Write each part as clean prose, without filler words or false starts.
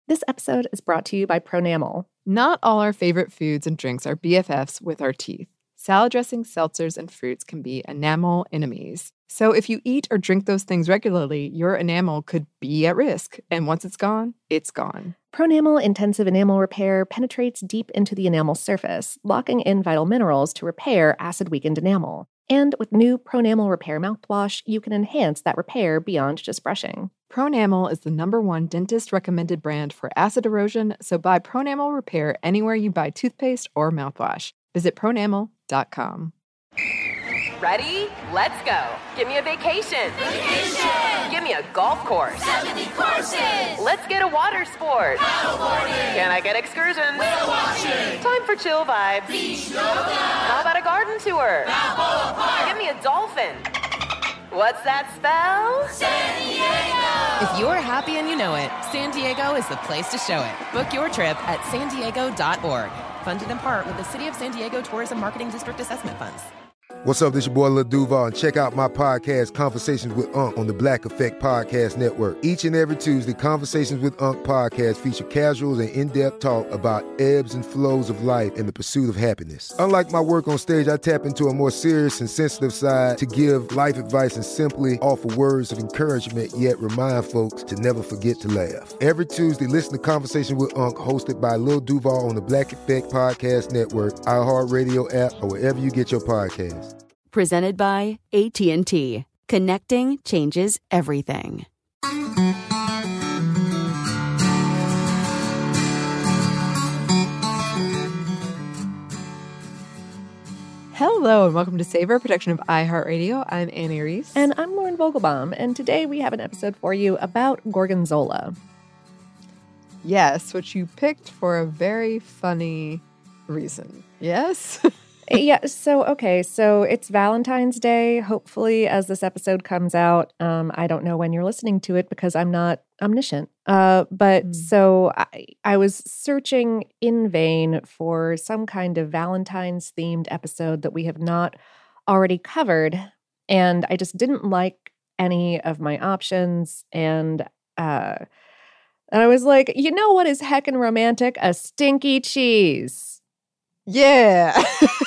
This episode is brought to you by Pronamel. Not all our favorite foods and drinks are BFFs with our teeth. Salad dressings, seltzers, and fruits can be enamel enemies. So if you eat or drink those things regularly, your enamel could be at risk. And once it's gone, it's gone. Pronamel Intensive Enamel Repair penetrates deep into the enamel surface, locking in vital minerals to repair acid-weakened enamel. And with new Pronamel Repair mouthwash, you can enhance that repair beyond just brushing. Pronamel is the #1 dentist-recommended brand for acid erosion, so buy Pronamel Repair anywhere you buy toothpaste or mouthwash. Visit pronamel.com. Ready? Let's go. Give me a vacation. Vacation! Give me a golf course. 70 courses! Let's get a water sport. Paddleboarding! Can I get excursions? Whale watching! Time for chill vibes. Beach yoga! How about a garden tour? Balboa Park! Give me a dolphin. What's that spell? San Diego! If you're happy and you know it, San Diego is the place to show it. Book your trip at sandiego.org. Funded in part with the City of San Diego Tourism Marketing District Assessment Funds. What's up, this your boy Lil Duval, and check out my podcast, Conversations with Unc, on the Black Effect Podcast Network. Each and every Tuesday, Conversations with Unc podcast feature casuals and in-depth talk about ebbs and flows of life and the pursuit of happiness. Unlike my work on stage, I tap into a more serious and sensitive side to give life advice and simply offer words of encouragement, yet remind folks to never forget to laugh. Every Tuesday, listen to Conversation with Unc, hosted by Lil Duval on the Black Effect Podcast Network, iHeartRadio app, or wherever you get your podcasts. Presented by AT&T. Connecting changes everything. Hello, and welcome to Savor, production of iHeartRadio. I'm Annie Reese. And I'm Lauren Vogelbaum, and today we have an episode for you about Gorgonzola. Yes, which you picked for a very funny reason. Yes? Yeah, so it's Valentine's Day. Hopefully, as this episode comes out, I don't know when you're listening to it because I'm not omniscient. So I was searching in vain for some kind of Valentine's-themed episode that we have not already covered, and I just didn't like any of my options, and I was like, you know what is heckin' romantic? A stinky cheese. Yeah.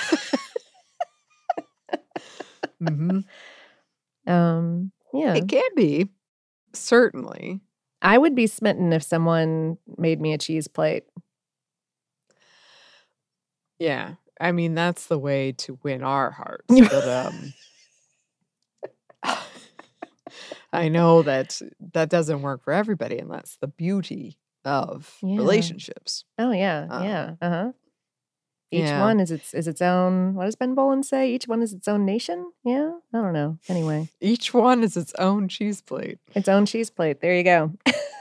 Mm-hmm. Yeah. It can be. Certainly. I would be smitten if someone made me a cheese plate. Yeah. I mean, that's the way to win our hearts. But I know that doesn't work for everybody, and that's the beauty of relationships. Oh, yeah. Yeah. Uh-huh. Each one is its own, what does Ben Bolin say? Each one is its own nation? Yeah? I don't know. Anyway. Each one is its own cheese plate. Its own cheese plate. There you go.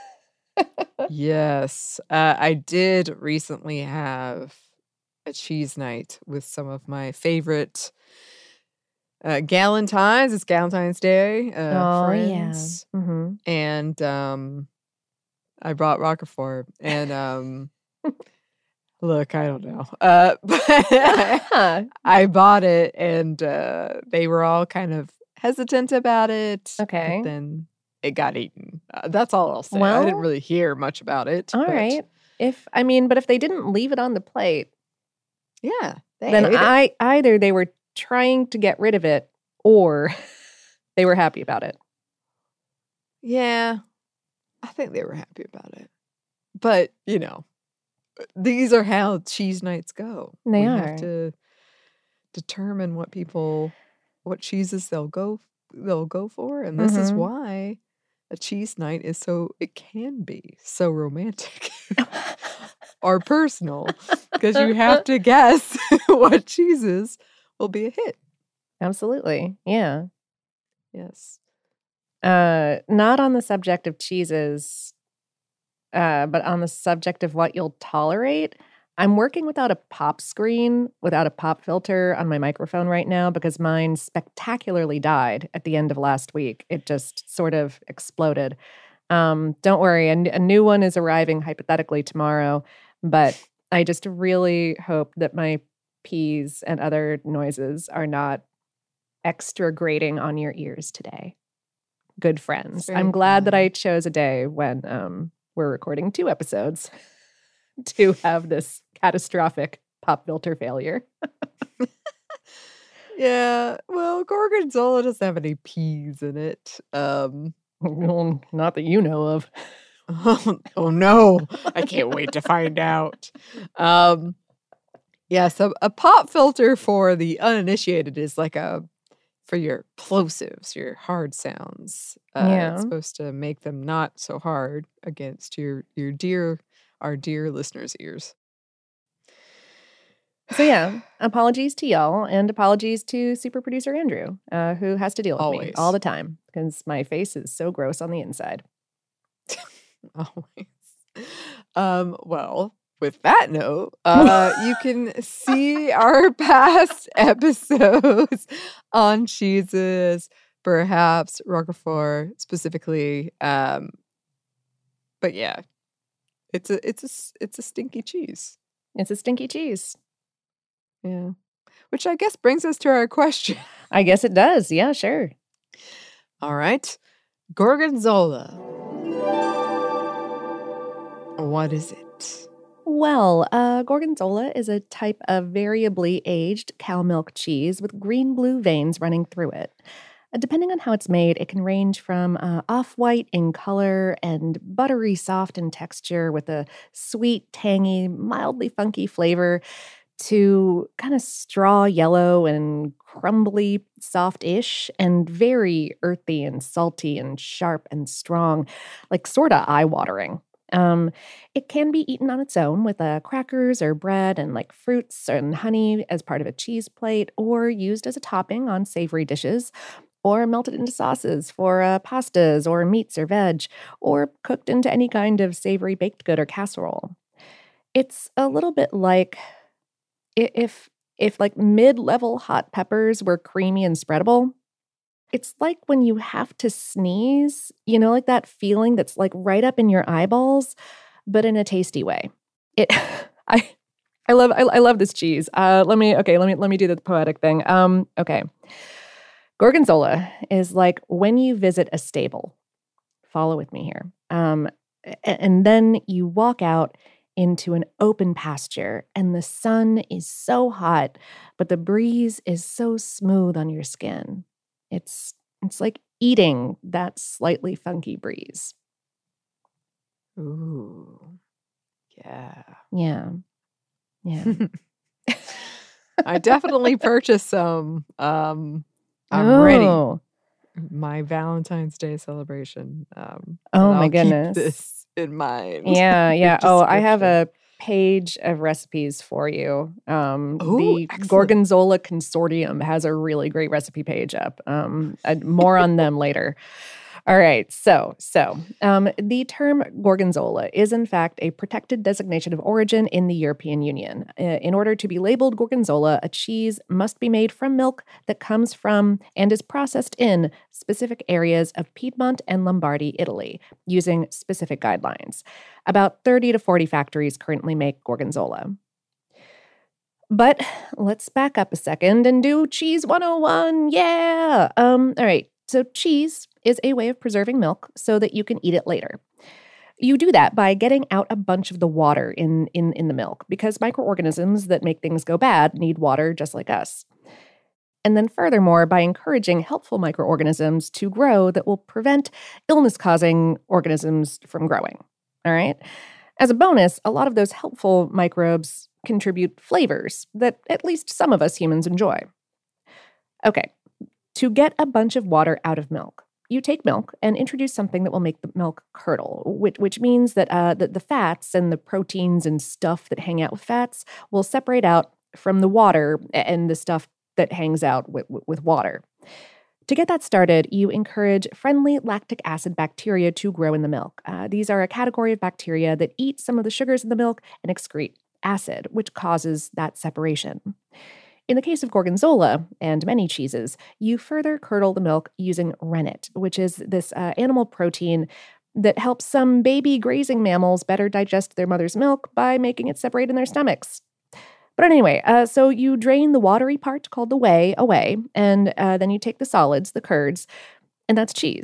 Yes. I did recently have a cheese night with some of my favorite Galentines. It's Galentine's Day. Friends. Yeah. Mm-hmm. And I brought Roquefort. And look, I don't know. But I bought it, and they were all kind of hesitant about it. Okay. But then it got eaten. That's all I'll say. Well, I didn't really hear much about it. All right. But if they didn't leave it on the plate, yeah, then either they were trying to get rid of it or they were happy about it. Yeah, I think they were happy about it. But, these are how cheese nights go. We have to determine what cheeses they'll go for, and this is why a cheese night can be so romantic or personal, because you have to guess what cheeses will be a hit. Absolutely. Yeah. Yes. Not on the subject of cheeses, but on the subject of what you'll tolerate. I'm working without a pop screen, without a pop filter on my microphone right now because mine spectacularly died at the end of last week. It just sort of exploded. Don't worry, a new one is arriving hypothetically tomorrow, but I just really hope that my peas and other noises are not extra grating on your ears today. Good friends. I'm glad that I chose a day when we're recording 2 episodes to have this catastrophic pop filter failure. Yeah, well, Gorgonzola doesn't have any peas in it. Well, not that you know of. Oh no, I can't wait to find out. Yeah, so a pop filter for the uninitiated is like for your plosives, your hard sounds. Yeah. It's supposed to make them not so hard against our dear listeners' ears. So yeah, apologies to y'all and apologies to super producer Andrew, who has to deal with me Always. all the time because my face is so gross on the inside. Always. Well, with that note, you can see our past episodes on cheeses, perhaps Roquefort specifically. But yeah, it's a stinky cheese. It's a stinky cheese. Yeah. Which I guess brings us to our question. I guess it does. Yeah, sure. All right. Gorgonzola. What is it? Well, Gorgonzola is a type of variably aged cow milk cheese with green-blue veins running through it. Depending on how it's made, it can range from off-white in color and buttery soft in texture with a sweet, tangy, mildly funky flavor to kind of straw yellow and crumbly soft-ish and very earthy and salty and sharp and strong, like sort of eye-watering. It can be eaten on its own with crackers or bread and like fruits and honey as part of a cheese plate, or used as a topping on savory dishes, or melted into sauces for pastas or meats or veg, or cooked into any kind of savory baked good or casserole. It's a little bit like if like mid-level hot peppers were creamy and spreadable. It's like when you have to sneeze, you know, like that feeling that's like right up in your eyeballs, but in a tasty way. I love this cheese. Let me do the poetic thing. Okay. Gorgonzola is like when you visit a stable. Follow with me here. And then you walk out into an open pasture and the sun is so hot, but the breeze is so smooth on your skin. It's like eating that slightly funky breeze. Ooh. Yeah. Yeah. Yeah. I definitely purchased some. I'm ready. My Valentine's Day celebration. Oh and my I'll goodness. keep this in mind. Yeah, yeah. Your Oh, I have description. a page of recipes for you. Ooh, The excellent. Gorgonzola Consortium has a really great recipe page up. More on them later. All right, so the term Gorgonzola is in fact a protected designation of origin in the European Union. In order to be labeled Gorgonzola, a cheese must be made from milk that comes from and is processed in specific areas of Piedmont and Lombardy, Italy, using specific guidelines. About 30 to 40 factories currently make Gorgonzola. But let's back up a second and do Cheese 101. Yeah! All right. So cheese is a way of preserving milk so that you can eat it later. You do that by getting out a bunch of the water in the milk because microorganisms that make things go bad need water just like us. And then furthermore, by encouraging helpful microorganisms to grow that will prevent illness-causing organisms from growing. All right? As a bonus, a lot of those helpful microbes contribute flavors that at least some of us humans enjoy. Okay. To get a bunch of water out of milk, you take milk and introduce something that will make the milk curdle, which means that the fats and the proteins and stuff that hang out with fats will separate out from the water and the stuff that hangs out with water. To get that started, you encourage friendly lactic acid bacteria to grow in the milk. These are a category of bacteria that eat some of the sugars in the milk and excrete acid, which causes that separation. In the case of Gorgonzola and many cheeses, you further curdle the milk using rennet, which is this animal protein that helps some baby grazing mammals better digest their mother's milk by making it separate in their stomachs. But anyway, so you drain the watery part called the whey away, and then you take the solids, the curds, and that's cheese.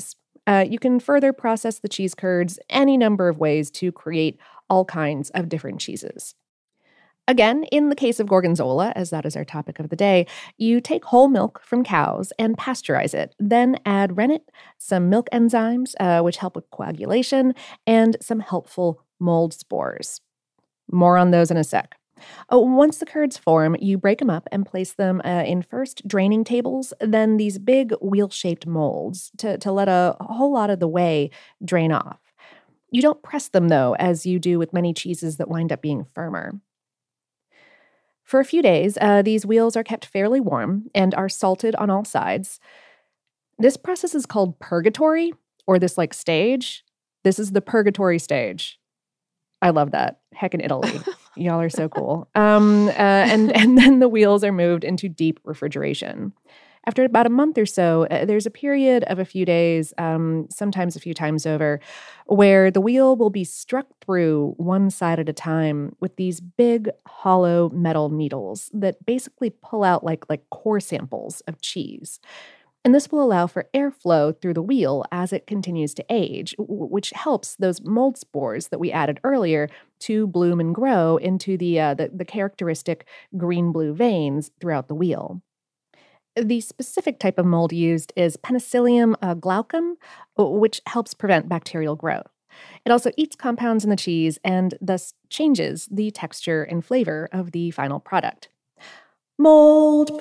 you can further process the cheese curds any number of ways to create all kinds of different cheeses. Again, in the case of Gorgonzola, as that is our topic of the day, you take whole milk from cows and pasteurize it, then add rennet, some milk enzymes, which help with coagulation, and some helpful mold spores. More on those in a sec. Once the curds form, you break them up and place them in first draining tables, then these big wheel-shaped molds to let a whole lot of the whey drain off. You don't press them, though, as you do with many cheeses that wind up being firmer. For a few days, these wheels are kept fairly warm and are salted on all sides. This process is called purgatory, or this stage. This is the purgatory stage. I love that. Heck in Italy. Y'all are so cool. And then the wheels are moved into deep refrigeration. After about a month or so, there's a period of a few days, sometimes a few times over, where the wheel will be struck through one side at a time with these big hollow metal needles that basically pull out like core samples of cheese. And this will allow for airflow through the wheel as it continues to age, which helps those mold spores that we added earlier to bloom and grow into the characteristic green-blue veins throughout the wheel. The specific type of mold used is Penicillium glaucum, which helps prevent bacterial growth. It also eats compounds in the cheese and thus changes the texture and flavor of the final product. Mold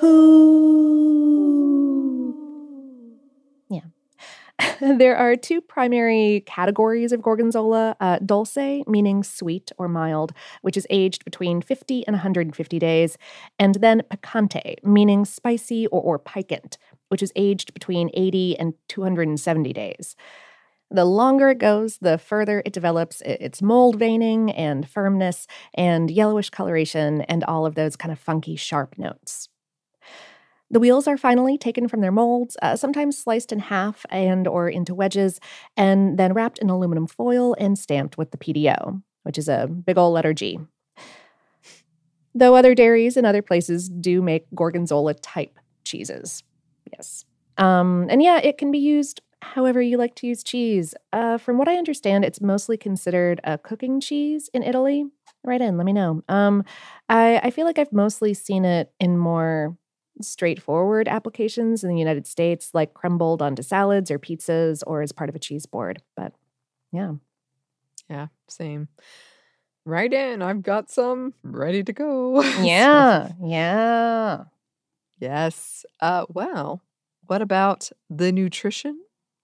poo! Yeah. There are two primary categories of Gorgonzola. Dulce, meaning sweet or mild, which is aged between 50 and 150 days. And then Picante, meaning spicy or piquant, which is aged between 80 and 270 days. The longer it goes, the further it develops its mold veining and firmness and yellowish coloration and all of those kind of funky, sharp notes. The wheels are finally taken from their molds, sometimes sliced in half and or into wedges, and then wrapped in aluminum foil and stamped with the PDO, which is a big ol' letter G. Though other dairies and other places do make Gorgonzola-type cheeses. Yes. And yeah, it can be used however you like to use cheese. From what I understand, it's mostly considered a cooking cheese in Italy. Write in, let me know. I feel like I've mostly seen it in more straightforward applications in the United States, like crumbled onto salads or pizzas or as part of a cheese board. But yeah. Yeah, same. Right in. I've got some ready to go. Yeah. So, Yeah. yes. Well, what about the nutrition?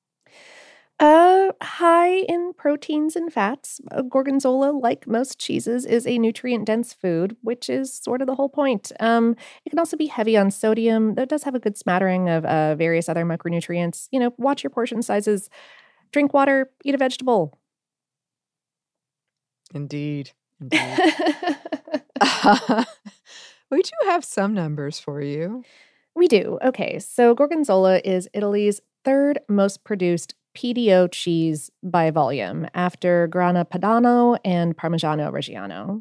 High in proteins and fats. Gorgonzola, like most cheeses, is a nutrient-dense food, which is sort of the whole point. It can also be heavy on sodium, though it does have a good smattering of various other micronutrients. Watch your portion sizes. Drink water, eat a vegetable. Indeed. We do have some numbers for you. We do. Okay, so Gorgonzola is Italy's third most produced PDO cheese by volume, after Grana Padano and Parmigiano Reggiano.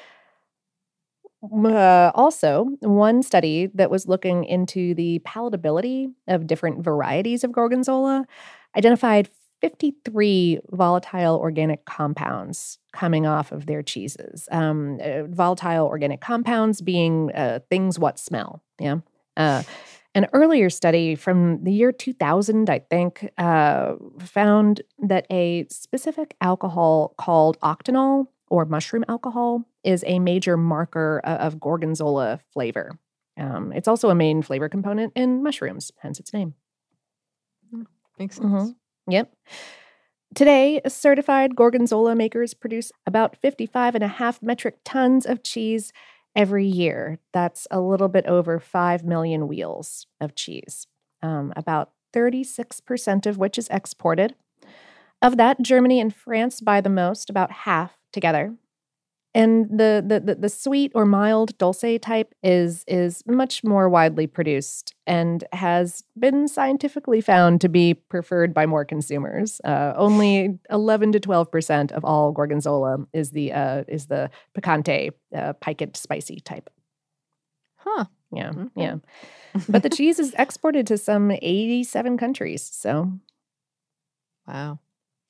Also, one study that was looking into the palatability of different varieties of Gorgonzola identified 53 volatile organic compounds coming off of their cheeses. Volatile organic compounds being things what smell, yeah? An earlier study from the year 2000, I think, found that a specific alcohol called octanol, or mushroom alcohol, is a major marker of Gorgonzola flavor. It's also a main flavor component in mushrooms, hence its name. Makes sense. Yep. Today, certified Gorgonzola makers produce about 55.5 metric tons of cheese every year. That's a little bit over 5 million wheels of cheese, about 36% of which is exported. Of that, Germany and France buy the most, about half together. And the sweet or mild dulce type is much more widely produced and has been scientifically found to be preferred by more consumers. Only 11 to 12% of all Gorgonzola is the picante, piquant, spicy type. Huh. Yeah, Okay. yeah. But the cheese is exported to some 87 countries, so Wow.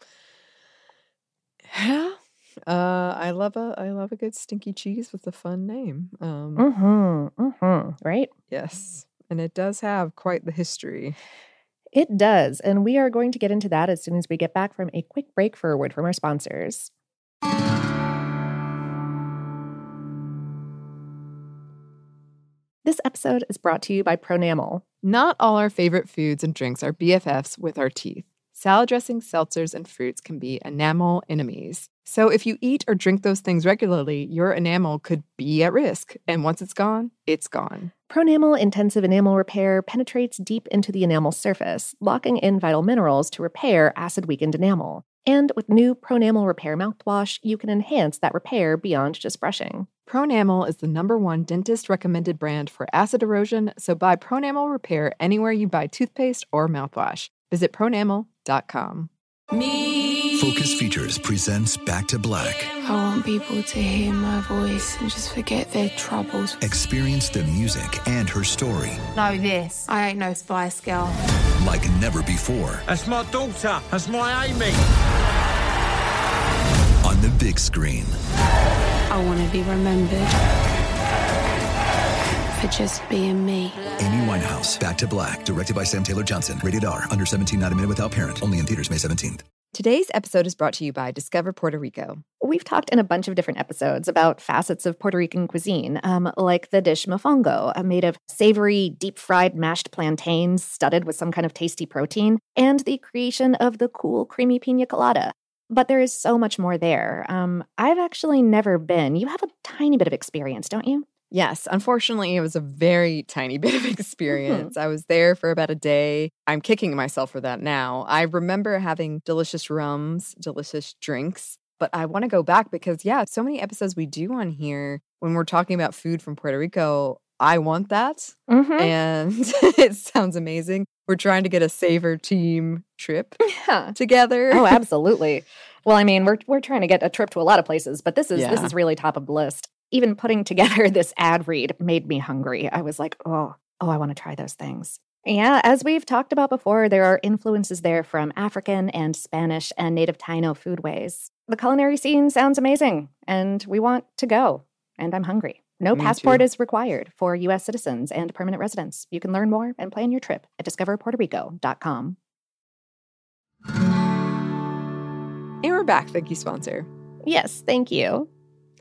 Yeah. I love a good stinky cheese with a fun name. Right? Yes. And it does have quite the history. It does. And we are going to get into that as soon as we get back from a quick break for a word from our sponsors. This episode is brought to you by Pronamel. Not all our favorite foods and drinks are BFFs with our teeth. Salad dressings, seltzers, and fruits can be enamel enemies. So if you eat or drink those things regularly, your enamel could be at risk. And once it's gone, it's gone. Pronamel Intensive Enamel Repair penetrates deep into the enamel surface, locking in vital minerals to repair acid-weakened enamel. And with new Pronamel Repair mouthwash, you can enhance that repair beyond just brushing. Pronamel is the #1 dentist-recommended brand for acid erosion, so buy Pronamel Repair anywhere you buy toothpaste or mouthwash. Visit pronamel.com. Focus Features presents Back to Black. I want people to hear my voice and just forget their troubles. Experience the music and her story Know this. I ain't no Spice Girl. like never before. That's my daughter. That's my Amy. On the big screen. I want to be remembered for just being me. Amy Winehouse, Back to Black, directed by Sam Taylor Johnson. Rated R, under 17, not a minute without parent. Only in theaters May 17th. Today's episode is brought to you by Discover Puerto Rico. We've talked in a bunch of different episodes about facets of Puerto Rican cuisine, like the dish mofongo, made of savory, deep-fried mashed plantains studded with some kind of tasty protein, and the creation of the cool, creamy pina colada. But there is so much more there. I've actually never been. You have a tiny bit of experience, don't you? Yes, unfortunately, it was a very tiny bit of experience. I was there for about a day. I'm kicking myself for that now. I remember having delicious rums, delicious drinks, but I want to go back because, so many episodes we do on here when we're talking about food from Puerto Rico. I want that, and it sounds amazing. We're trying to get a Savor team trip together. Oh, absolutely. Well, I mean, we're trying to get a trip to a lot of places, but this is really top of the list. Even putting together this ad read made me hungry. I was like, oh, I want to try those things. Yeah, as we've talked about before, there are influences there from African and Spanish and native Taino foodways. The culinary scene sounds amazing, and we want to go. And I'm hungry. No passport is required for U.S. citizens and permanent residents. You can learn more and plan your trip at discoverpuertorico.com. And we're back. Thank you, sponsor. Yes, thank you.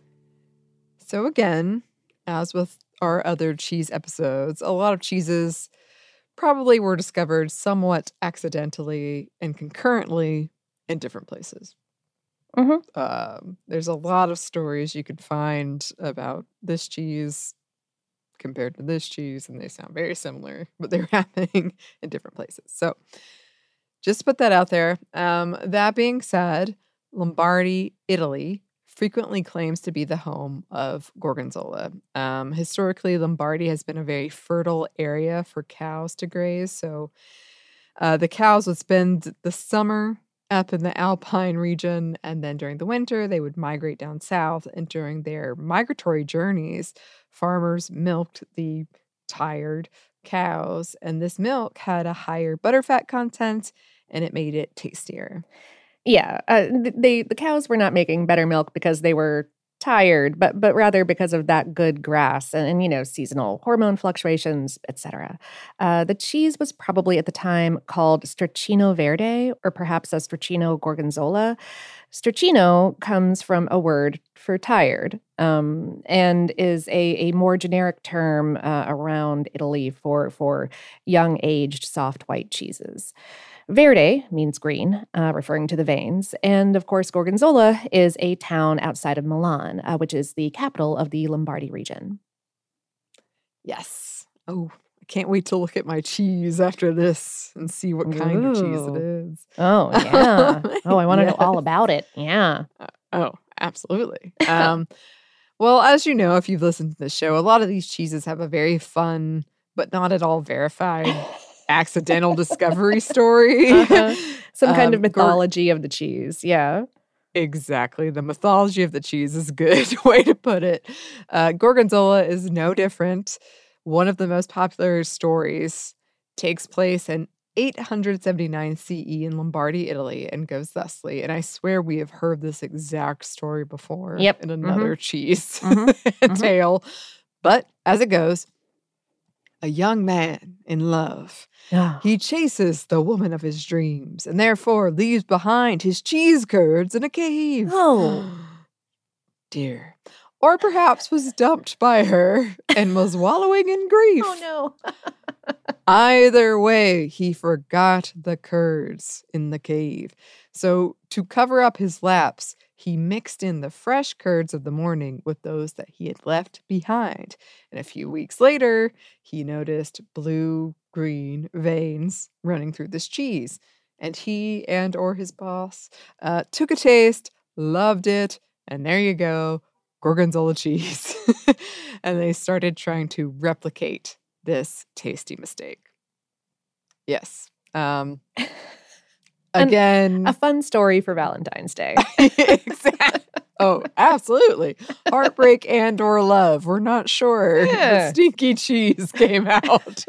So again, as with our other cheese episodes, a lot of cheeses probably were discovered somewhat accidentally and concurrently in different places. There's a lot of stories you could find about this cheese compared to this cheese, and they sound very similar, but they're happening in different places. So just put that out there. That being said, Lombardy, Italy, frequently claims to be the home of Gorgonzola. Historically, Lombardy has been a very fertile area for cows to graze. So the cows would spend the summer up in the Alpine region, and then during the winter, they would migrate down south. And during their migratory journeys, farmers milked the tired cows, and this milk had a higher butterfat content, and it made it tastier. Yeah, the cows were not making better milk because they were tired, but rather because of that good grass and seasonal hormone fluctuations, etc. The cheese was probably at the time called Stracchino Verde, or perhaps a Stracchino Gorgonzola. Stracchino comes from a word for tired, and is a more generic term around Italy for young aged soft white cheeses. Verde means green, referring to the veins. And of course, Gorgonzola is a town outside of Milan, which is the capital of the Lombardy region. Yes. Oh, I can't wait to look at my cheese after this and see what kind of cheese it is. Oh, yeah. I want to know all about it. Yeah. Absolutely. Well, as you know, if you've listened to the show, a lot of these cheeses have a very fun, but not at all verified accidental discovery story. Some kind of mythology of the cheese. Yeah. Exactly. The mythology of the cheese is a good way to put it. Gorgonzola is no different. One of the most popular stories takes place in 879 CE in Lombardy, Italy, and goes thusly. And I swear we have heard this exact story before in another cheese tale. But as it goes, a young man in love. He chases the woman of his dreams and therefore leaves behind his cheese curds in a cave. Oh. Dear. Or perhaps was dumped by her and was wallowing in grief. Oh, no. Either way, he forgot the curds in the cave. So to cover up his lapse, he mixed in the fresh curds of the morning with those that he had left behind. And a few weeks later, he noticed blue-green veins running through this cheese. And he and or his boss took a taste, loved it, and there you go, Gorgonzola cheese. And they started trying to replicate this tasty mistake. Yes. Again, a fun story for Valentine's Day. Exactly. Oh, absolutely. Heartbreak and or love. We're not sure. The stinky cheese came out.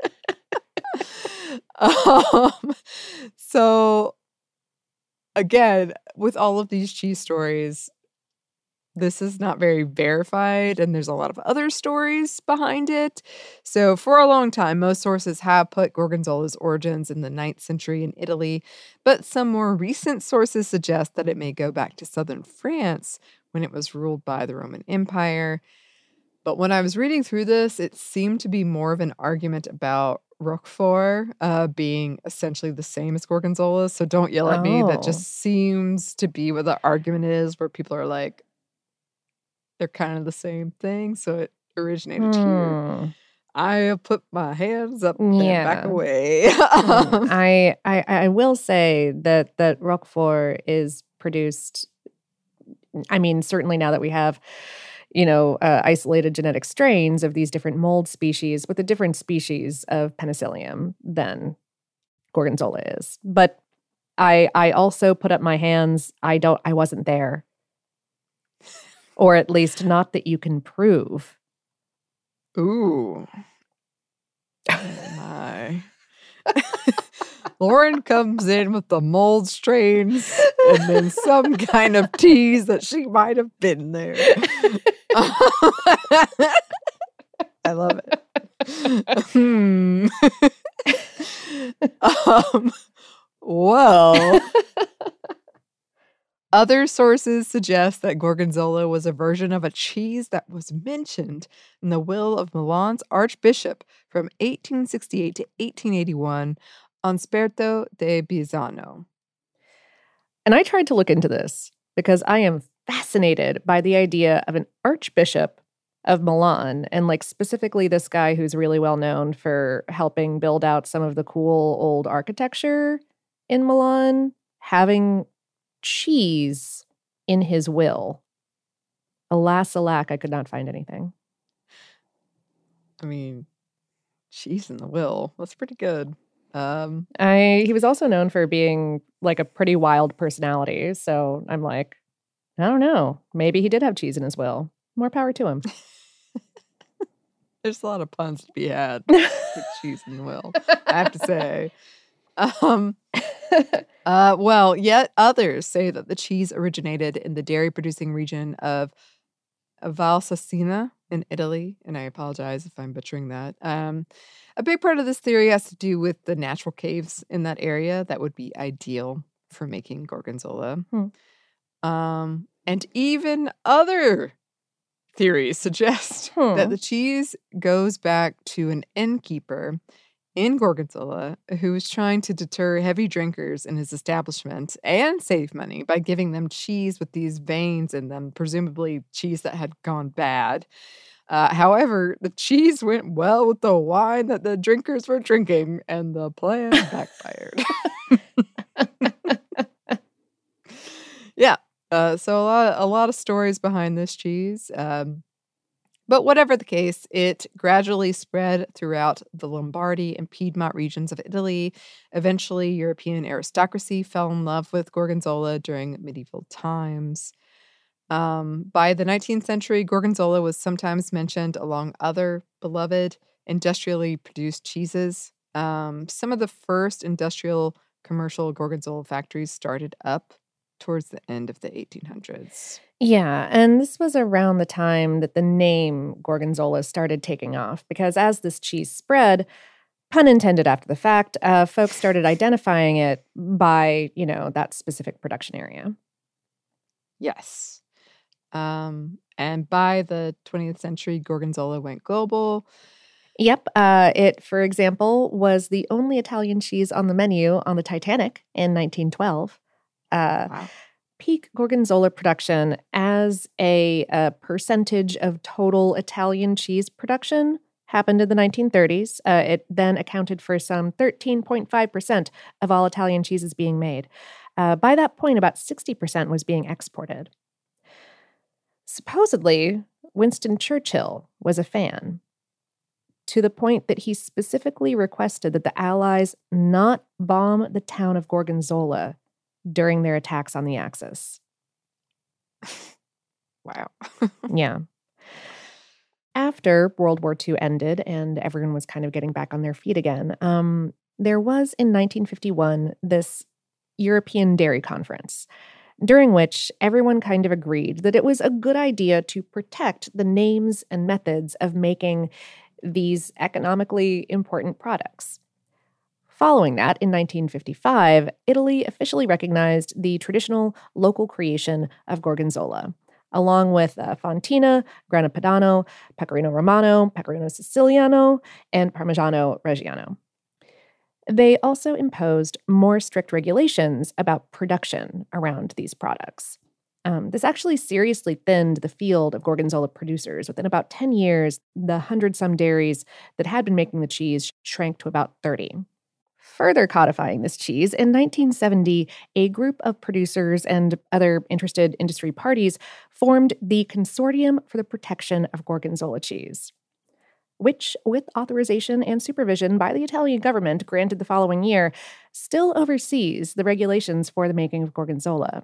So again, with all of these cheese stories, this is not very verified, and there's a lot of other stories behind it. So for a long time, most sources have put Gorgonzola's origins in the 9th century in Italy, but some more recent sources suggest that it may go back to southern France when it was ruled by the Roman Empire. But when I was reading through this, it seemed to be more of an argument about Roquefort being essentially the same as Gorgonzola. So don't yell at me. That just seems to be what the argument is, where people are like, they're kind of the same thing, so it originated here. I put my hands up and back away. I will say that Roquefort is produced, I mean, certainly now that we have, isolated genetic strains of these different mold species with a different species of penicillium than Gorgonzola is. But I also put up my hands. I wasn't there. Or at least not that you can prove. Ooh. Oh my. Lauren comes in with the mold strains and then some kind of tease that she might have been there. I love it. Well... Other sources suggest that Gorgonzola was a version of a cheese that was mentioned in the will of Milan's archbishop from 1868 to 1881 on Sperto de Bisano. And I tried to look into this because I am fascinated by the idea of an archbishop of Milan, and specifically this guy who's really well known for helping build out some of the cool old architecture in Milan, having cheese in his will. Alas, alack, I could not find anything. I mean, cheese in the will. That's pretty good. He was also known for being a pretty wild personality. So I'm like, I don't know. Maybe he did have cheese in his will. More power to him. There's a lot of puns to be had with cheese in the will, I have to say. Well, yet others say that the cheese originated in the dairy-producing region of Valsassina in Italy, and I apologize if I'm butchering that. A big part of this theory has to do with the natural caves in that area that would be ideal for making Gorgonzola. And even other theories suggest that the cheese goes back to an innkeeper in Gorgonzola who was trying to deter heavy drinkers in his establishment and save money by giving them cheese with these veins in them, presumably cheese that had gone bad. However, the cheese went well with the wine that the drinkers were drinking, and the plan backfired. Yeah. So a lot of stories behind this cheese. But whatever the case, it gradually spread throughout the Lombardy and Piedmont regions of Italy. Eventually, European aristocracy fell in love with Gorgonzola during medieval times. By the 19th century, Gorgonzola was sometimes mentioned along other beloved industrially produced cheeses Some of the first industrial commercial Gorgonzola factories started up towards the end of the 1800s. Yeah, and this was around the time that the name Gorgonzola started taking off, because as this cheese spread, pun intended after the fact, folks started identifying it by, that specific production area. Yes. And by the 20th century, Gorgonzola went global. Yep. It, for example, was the only Italian cheese on the menu on the Titanic in 1912. Wow. Peak Gorgonzola production as a percentage of total Italian cheese production happened in the 1930s. It then accounted for some 13.5% of all Italian cheeses being made. By that point, about 60% was being exported. Supposedly, Winston Churchill was a fan, to the point that he specifically requested that the Allies not bomb the town of Gorgonzola during their attacks on the Axis. Wow. Yeah. After World War II ended and everyone was kind of getting back on their feet again, there was in 1951 this European Dairy Conference, during which everyone kind of agreed that it was a good idea to protect the names and methods of making these economically important products. Following that, in 1955, Italy officially recognized the traditional local creation of Gorgonzola, along with Fontina, Grana Padano, Pecorino Romano, Pecorino Siciliano, and Parmigiano Reggiano. They also imposed more strict regulations about production around these products. This actually seriously thinned the field of Gorgonzola producers. Within about 10 years, the 100-some dairies that had been making the cheese shrank to about 30. Further codifying this cheese, in 1970, a group of producers and other interested industry parties formed the Consortium for the Protection of Gorgonzola Cheese, which, with authorization and supervision by the Italian government granted the following year, still oversees the regulations for the making of Gorgonzola.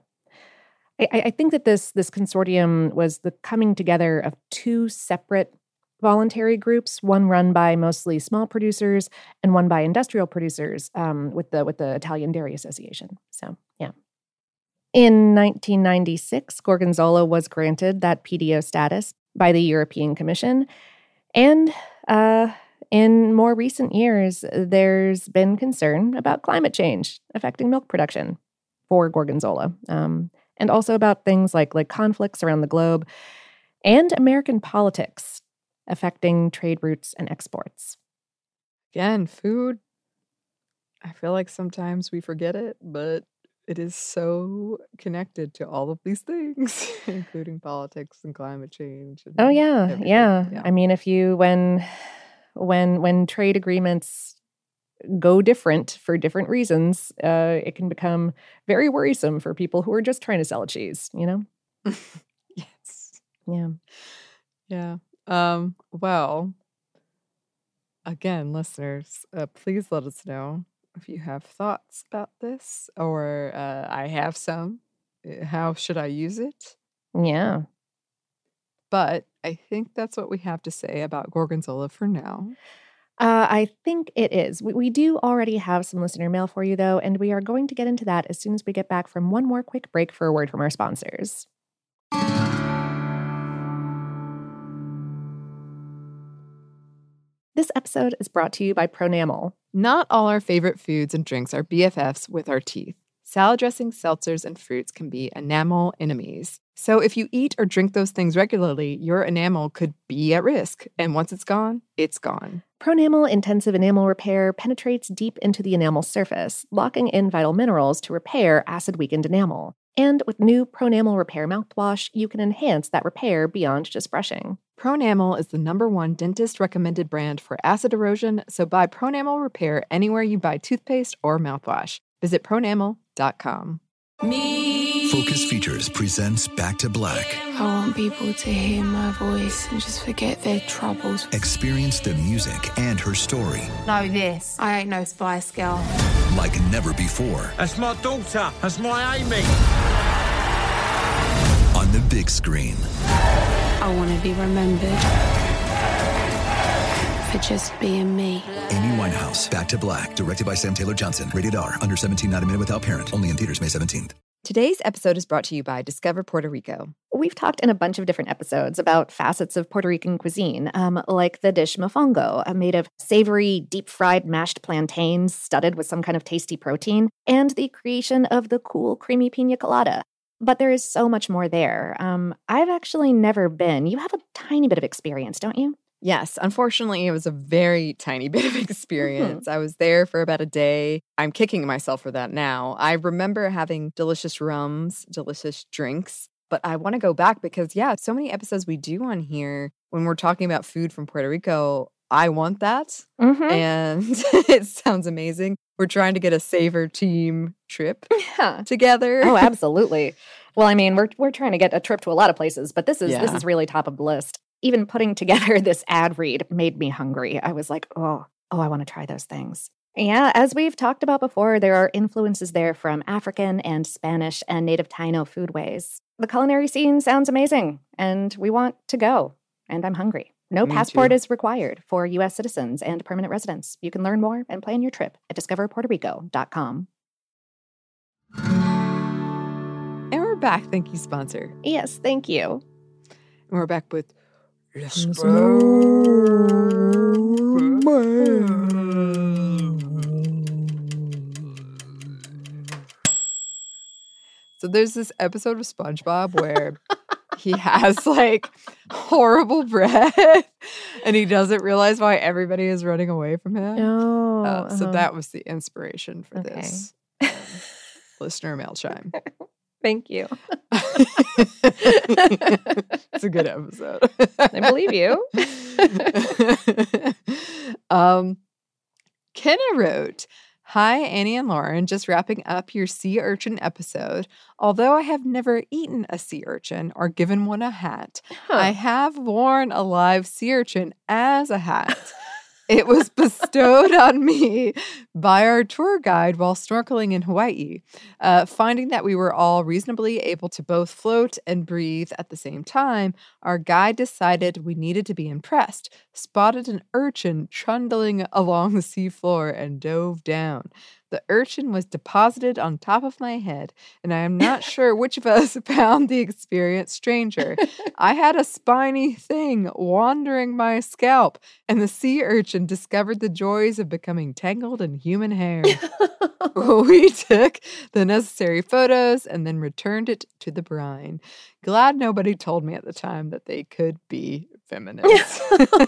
I think that this consortium was the coming together of two separate voluntary groups, one run by mostly small producers and one by industrial producers with the Italian Dairy Association. So, yeah. In 1996, Gorgonzola was granted that PDO status by the European Commission. And in more recent years, there's been concern about climate change affecting milk production for Gorgonzola, and also about things like conflicts around the globe and American politics affecting trade routes and exports. Again, food, I feel like sometimes we forget it, but it is so connected to all of these things, including politics and climate change. And oh, yeah, everything. yeah. I mean, when trade agreements go different for different reasons, it can become very worrisome for people who are just trying to sell cheese, Yes. Yeah. Yeah. Well, again, listeners, please let us know if you have thoughts about this, or I have some. How should I use it? Yeah. But I think that's what we have to say about Gorgonzola for now. I think it is. We do already have some listener mail for you, though, and we are going to get into that as soon as we get back from one more quick break for a word from our sponsors. This episode is brought to you by Pronamel. Not all our favorite foods and drinks are BFFs with our teeth. Salad dressings, seltzers, and fruits can be enamel enemies. So if you eat or drink those things regularly, your enamel could be at risk. And once it's gone, it's gone. Pronamel Intensive Enamel Repair penetrates deep into the enamel surface, locking in vital minerals to repair acid-weakened enamel. And with new Pronamel Repair mouthwash, you can enhance that repair beyond just brushing. Pronamel is the #1 dentist-recommended brand for acid erosion, so buy Pronamel Repair anywhere you buy toothpaste or mouthwash. Visit pronamel.com. Focus Features presents Back to Black. I want people to hear my voice and just forget their troubles. Experience the music and her story Know this. I ain't no Spice Girl. like never before. That's my daughter. That's my Amy. On the big screen. I want to be remembered for just being me. Amy Winehouse, Back to Black, directed by Sam Taylor Johnson. Rated R, under 17, not a minute without parent. Only in theaters May 17th. Today's episode is brought to you by Discover Puerto Rico. We've talked in a bunch of different episodes about facets of Puerto Rican cuisine, like the dish mofongo, made of savory, deep-fried mashed plantains studded with some kind of tasty protein, and the creation of the cool, creamy pina colada. But there is so much more there. I've actually never been. You have a tiny bit of experience, don't you? Yes, unfortunately, it was a very tiny bit of experience. I was there for about a day. I'm kicking myself for that now. I remember having delicious rums, delicious drinks, but I want to go back because, so many episodes we do on here when we're talking about food from Puerto Rico. I want that, and it sounds amazing. We're trying to get a Savor team trip together. Oh, absolutely. Well, I mean, we're trying to get a trip to a lot of places, but this is really top of the list. Even putting together this ad read made me hungry. I was like, oh, I want to try those things. Yeah, as we've talked about before, there are influences there from African and Spanish and native Taino foodways. The culinary scene sounds amazing, and we want to go, and I'm hungry. No passport is required for U.S. citizens and permanent residents. You can learn more and plan your trip at discoverpuertorico.com. And we're back. Thank you, sponsor. Yes, thank you. And we're back with So there's this episode of SpongeBob where he has like horrible breath and he doesn't realize why everybody is running away from him. So that was the inspiration for this listener mail chime. Thank you. It's a good episode. I believe you. Kenna wrote, "Hi, Annie and Lauren, just wrapping up your sea urchin episode. Although I have never eaten a sea urchin or given one a hat, I have worn a live sea urchin as a hat. It was bestowed on me by our tour guide while snorkeling in Hawaii. Finding that we were all reasonably able to both float and breathe at the same time, our guide decided we needed to be impressed, spotted an urchin trundling along the seafloor, and dove down. The urchin was deposited on top of my head, and I am not sure which of us found the experience stranger. I had a spiny thing wandering my scalp, and the sea urchin discovered the joys of becoming tangled in human hair. We took the necessary photos and then returned it to the brine. Glad nobody told me at the time that they could be feminists."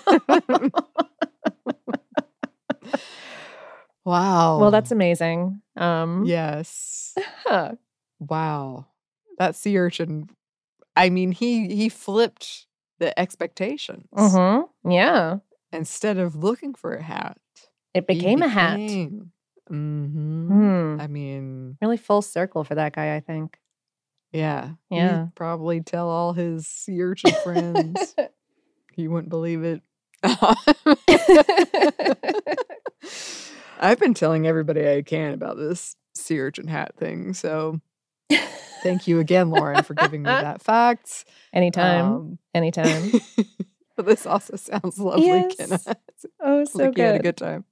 Wow. Well, that's amazing. Yes. Wow. That sea urchin, I mean, he flipped the expectations. Yeah. Instead of looking for a hat, it became a hat. I mean, really full circle for that guy, I think. Yeah. Yeah. He'd probably tell all his sea urchin friends. He wouldn't believe it. I've been telling everybody I can about this sea urchin hat thing, so thank you again, Lauren, for giving me that fact. Anytime. But this also sounds lovely, yes. Kenna. Oh, so like good. You had a good time.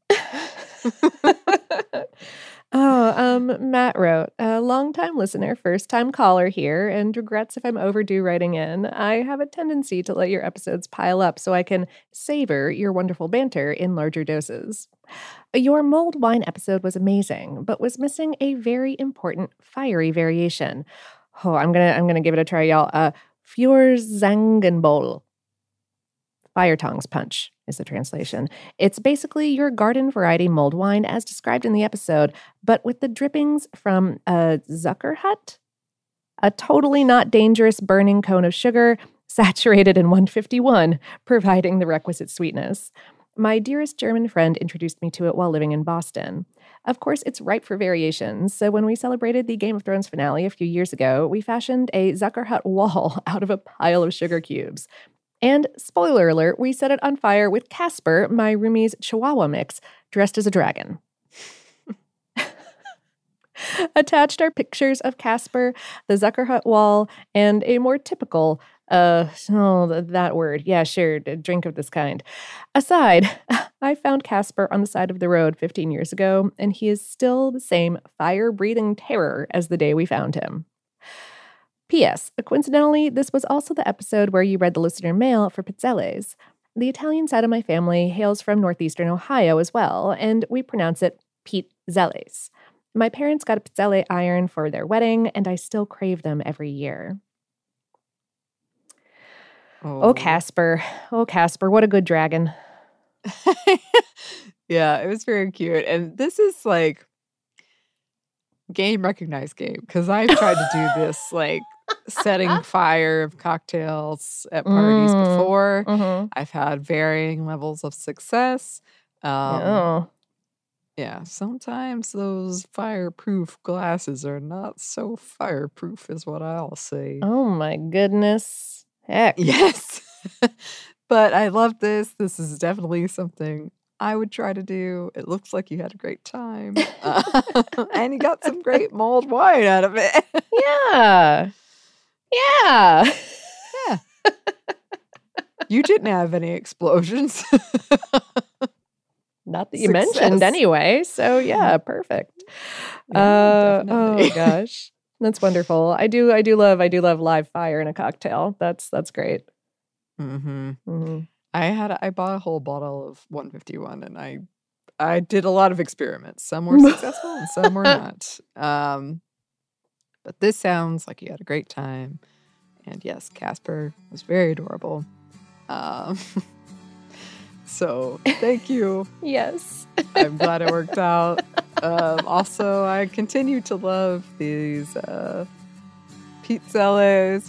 Matt wrote, a longtime listener, first-time caller here, and regrets if I'm overdue writing in. I have a tendency to let your episodes pile up so I can savor your wonderful banter in larger doses. Your mulled wine episode was amazing, but was missing a very important fiery variation. Oh, I'm gonna give it a try, y'all. Feuerzangenbowle. Fire tongs punch is the translation. It's basically your garden variety mulled wine as described in the episode, but with the drippings from a Zuckerhut, a totally not dangerous burning cone of sugar saturated in 151, providing the requisite sweetness. My dearest German friend introduced me to it while living in Boston. Of course, it's ripe for variations, so when we celebrated the Game of Thrones finale a few years ago, we fashioned a Zuckerhut wall out of a pile of sugar cubes. And, spoiler alert, we set it on fire with Casper, my roomie's Chihuahua mix, dressed as a dragon. Attached are pictures of Casper, the Zuckerhut wall, and a more typical That word. Yeah, sure. A drink of this kind. Aside, I found Casper on the side of the road 15 years ago, and he is still the same fire-breathing terror as the day we found him. P.S. Coincidentally, this was also the episode where you read the listener mail for Pizzelles. The Italian side of my family hails from northeastern Ohio as well, and we pronounce it Pizzelles. My parents got a Pizzelle iron for their wedding, and I still crave them every year. Oh, Casper. Oh, Casper, what a good dragon. Yeah, it was very cute. And this is like game recognized game, because I've tried to do this, like setting fire of cocktails at parties before. Mm-hmm. I've had varying levels of success. Yeah, sometimes those fireproof glasses are not so fireproof is what I'll say. Oh my goodness. Heck. Yes. But I love this. This is definitely something I would try to do. It looks like you had a great time. And you got some great mulled wine out of it. Yeah. Yeah. Yeah. You didn't have any explosions. Not that you mentioned anyway. So yeah, perfect. Yeah, oh gosh. That's wonderful. I do love live fire in a cocktail. That's great. Mm-hmm. Mm-hmm. I bought a whole bottle of 151, and I did a lot of experiments. Some were successful and some were not. But this sounds like you had a great time. And yes, Casper was very adorable. So thank you. Yes. I'm glad it worked out. Also, I continue to love these Pizzelles,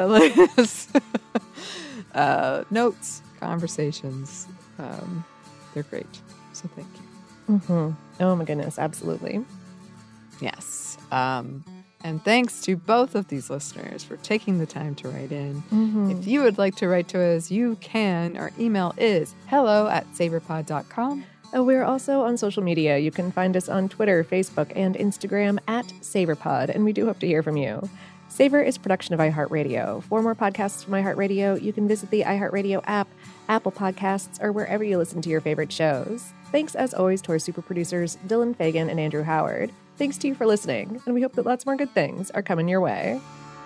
notes, conversations. They're great. So thank you. Mm-hmm. Oh my goodness, absolutely. Yes. And thanks to both of these listeners for taking the time to write in. Mm-hmm. If you would like to write to us, you can. Our email is hello@savorpod.com. We're also on social media. You can find us on Twitter, Facebook, and Instagram @SavorPod, and we do hope to hear from you. Savor is a production of iHeartRadio. For more podcasts from iHeartRadio, you can visit the iHeartRadio app, Apple Podcasts, or wherever you listen to your favorite shows. Thanks, as always, to our super producers, Dylan Fagan and Andrew Howard. Thanks to you for listening, and we hope that lots more good things are coming your way.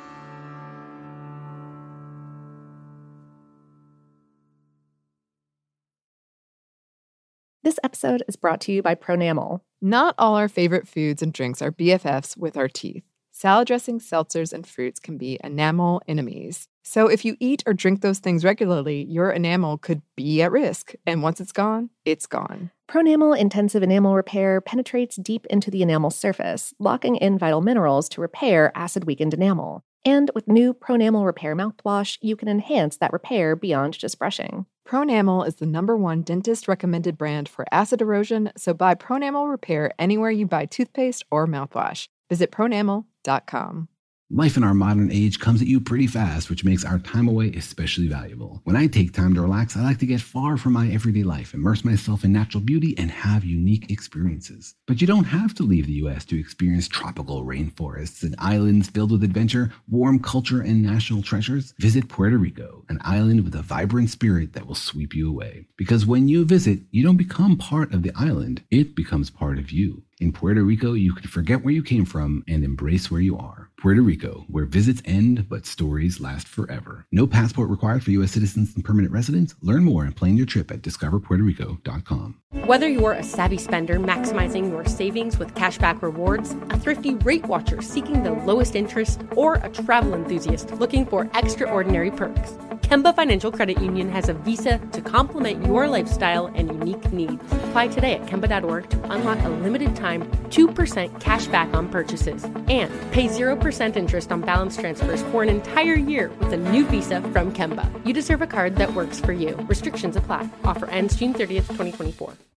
This episode is brought to you by Pronamel. Not all our favorite foods and drinks are BFFs with our teeth. Salad dressings, seltzers, and fruits can be enamel enemies. So if you eat or drink those things regularly, your enamel could be at risk. And once it's gone, it's gone. Pronamel Intensive Enamel Repair penetrates deep into the enamel surface, locking in vital minerals to repair acid-weakened enamel. And with new Pronamel Repair mouthwash, you can enhance that repair beyond just brushing. Pronamel is the #1 dentist-recommended brand for acid erosion, so buy Pronamel Repair anywhere you buy toothpaste or mouthwash. Visit pronamel.com. Life in our modern age comes at you pretty fast, which makes our time away especially valuable. When I take time to relax, I like to get far from my everyday life, immerse myself in natural beauty, and have unique experiences. But you don't have to leave the U.S. to experience tropical rainforests and islands filled with adventure, warm culture, and national treasures. Visit Puerto Rico, an island with a vibrant spirit that will sweep you away. Because when you visit, you don't become part of the island, it becomes part of you. In Puerto Rico, you can forget where you came from and embrace where you are. Puerto Rico, where visits end, but stories last forever. No passport required for U.S. citizens and permanent residents. Learn more and plan your trip at discoverpuertorico.com. Whether you're a savvy spender maximizing your savings with cashback rewards, a thrifty rate watcher seeking the lowest interest, or a travel enthusiast looking for extraordinary perks, Kemba Financial Credit Union has a visa to complement your lifestyle and unique needs. Apply today at Kemba.org to unlock a limited time 2% cash back on purchases and pay 0% interest on balance transfers for an entire year with a new visa from Kemba. You deserve a card that works for you. Restrictions apply. Offer ends June 30th, 2024.